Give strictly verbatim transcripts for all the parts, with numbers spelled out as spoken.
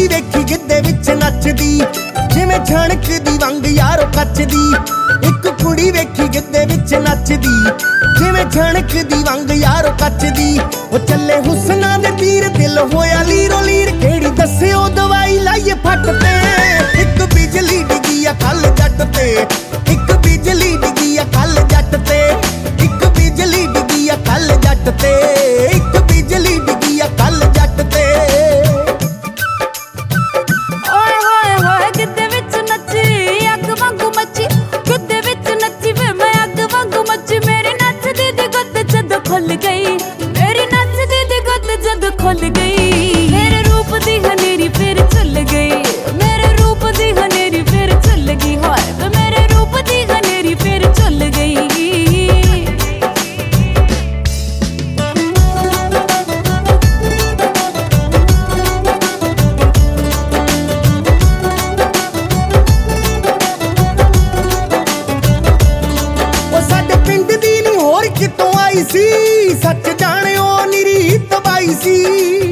ਕੁੜੀ ਵੇਖੀ ਗਿੱਧੇ ਵਿੱਚ ਨੱਚਦੀ ਜਿਵੇਂ ਛਣਕਦੀ ਵੰਗ ਯਾਰੋ ਕੱਚਦੀ। ਇੱਕ ਕੁੜੀ ਵੇਖੀ ਗਿੱਧੇ ਵਿੱਚ ਨੱਚਦੀ ਜਿਵੇਂ ਛਣਕਦੀ ਵੰਗ ਯਾਰੋ ਕੱਚਦੀ। ਉਹ ਚੱਲੇ ਹੁਸਨਾਂ ਦੇ ਤੀਰ ਦਿਲ ਹੋਇਆ ਲੀਰੋ ਲੀਰ, ਕਿਹੜੀ ਦੱਸਿਓ ਦਵਾਈ ਲਾਈਏ ਫੱਟ ਤੇ। ਇੱਕ ਬਿਜਲੀ ਡਿੱਗੀ ਆ ਕੱਲ ਜੱਟ ਤੇ, ਇੱਕ ਬਿਜਲੀ ਡਿੱਗੀ ਆ ਕੱਲ ਜੱਟ ਤੇ, ਇੱਕ ਬਿਜਲੀ ਡਿੱਗੀ ਆ ਕੱਲ ਜੱਟ ਤੇ, ਇੱਕ ਬਿਜਲੀ ਡਿੱਗੀ ਆ ਕੱਲ ਜੱਟ ਤੇ। ਓਏ ਹੋਏ ਹੋਏ ਗਿੱਧੇ ਵਿੱਚ ਨੱਚੀ ਅੱਗ ਵਾਂਗੂ ਮੱਚੀ, ਗਿੱਧੇ ਵਿੱਚ ਨੱਚੀ ਵੇ ਮੈਂ ਅੱਗ ਵਾਂਗੂ ਮੱਚੀ। ਮੇਰੀ ਨੱਚਦੀ ਦੀ ਗੁੱਤ ਜਦ ਖੁੱਲ ਗਈ, ਮੇਰੀ ਨੱਚਦੀ ਦੀ ਗੁੱਤ ਜਦ ਖੁੱਲ ਗਈ। ਮੇਰੇ ਰੂਪ ਦੀ ਹਨੇਰੀ ਫਿਰ ਚੱਲ ਗਈ, ਮੇਰੇ ਰੂਪ ਦੀ ਹਨੇਰੀ ਫਿਰ ਚੱਲ ਗਈ। ਹਾਏ ਵੇ ਮੇਰੇ ਰੂਪ ਦੀ ਹਨੇਰੀ ਫਿਰ ਚੱਲ ਗਈ। ਕਿਤੋਂ ਆਈ ਸੀ ਸੱਚ ਜਾਣਿਓ ਨਿਰੀ ਤਬਾਈ ਸੀ,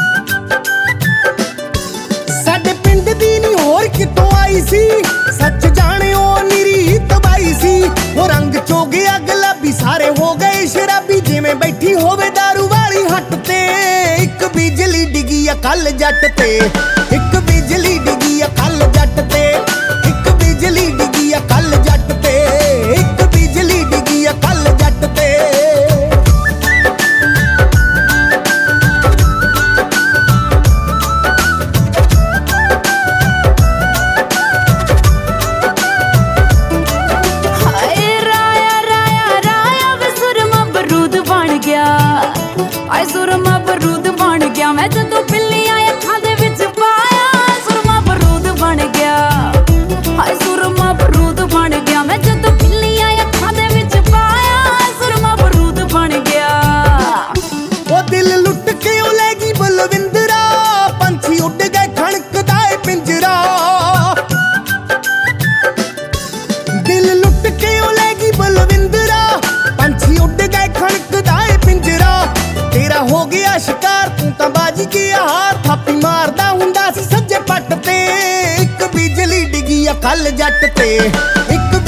ਸਾਡੇ ਪਿੰਡ ਦੀ ਨੀ ਹੋਰ ਕਿਤੋਂ ਆਈ ਸੀ ਸੱਚ ਜਾਣਿਓ ਨਿਰੀ ਤਬਾਈ ਸੀ। ਉਹ ਰੰਗ ਚੋਗਿਆ ਗੁਲਾਬੀ ਸਾਰੇ ਹੋ ਗਏ ਸ਼ਰਾਬੀ, ਜਿਵੇਂ ਬੈਠੀ ਹੋਵੇ ਦਾਰੂ ਵਾਲੀ ਹੱਟ ਤੇ। ਇੱਕ ਬਿਜਲੀ ਡਿੱਗੀ ਆ ਕੱਲ ਜੱਟ ਤੇ, ਇੱਕ ਬਿਜਲੀ ਡਿੱਗੀ ਆ ਕੱਲ ਜੱਟ ਤੇ, ਇੱਕ ਬਿਜਲੀ ਡਿੱਗੀ ਆ ਕੱਲ ਜੱਟ ਤੇ, ਇੱਕ ਬਿਜਲੀ ਡਿੱਗੀ ਆ ਕੱਲ ਜੱਟ ਤੇ। ਆਏ ਸੁਰਮਾ ਬਰੂਦ ਬਣ ਗਿਆ ਮੈਂ ਜਦੋਂ ਪਿੱਲੀਆਂ ਅੱਖਾਂ ਦੇ ਵਿੱਚ ਪਾਇਆ, ਸੁਰਮਾ ਬਰੂਦ ਬਣ ਗਿਆ। ਆਏ ਸੁਰਮਾ ਬਰੂਦ ਬਣ ਗਿਆ ਮੈਂ ਜਦੋਂ ਪਿੱਲੀਆਂ ਅੱਖਾਂ ਦੇ ਵਿੱਚ ਪਾਇਆ, ਸੁਰਮਾ ਬਰੂਦ ਬਣ ਗਿਆ। ਉਹ ਦਿਲ ਲੁੱਟ ਕੇ ਉਹ ਲੈ ਗਈ ਬਲਵਿੰਦਰਾ, ਪੰਛੀ ਉੱਡ ਗਏ ਖਣਕਦਾ ਏ ਪਿੰਜਰਾ। ਦਿਲ ਲੁੱਟ ਕੇ ਉਹ ਲੈ ਗਈ ਬਲਵਿੰਦਰਾ, ਪੰਛੀ ਉੱਡ ਗਏ ਖਣਕਦਾ ਏ ਪਿੰਜਰਾ। ਤੇਰਾ ਹੋ ਗਿਆ ਸ਼ਿਕਾਰ ਤੂੰ ਤਾਂ ਬਾਜੀ ਗਿਆ ਹਾਰ, ਥਾਪੀ ਮਾਰਦਾ ਹੁੰਦਾ ਸੀ ਸੱਜੇ ਪੱਟ ਤੇ। ਇੱਕ ਬਿਜਲੀ ਡਿੱਗੀ ਆ ਕੱਲ ਜੱਟ ਤੇ, ਇੱਕ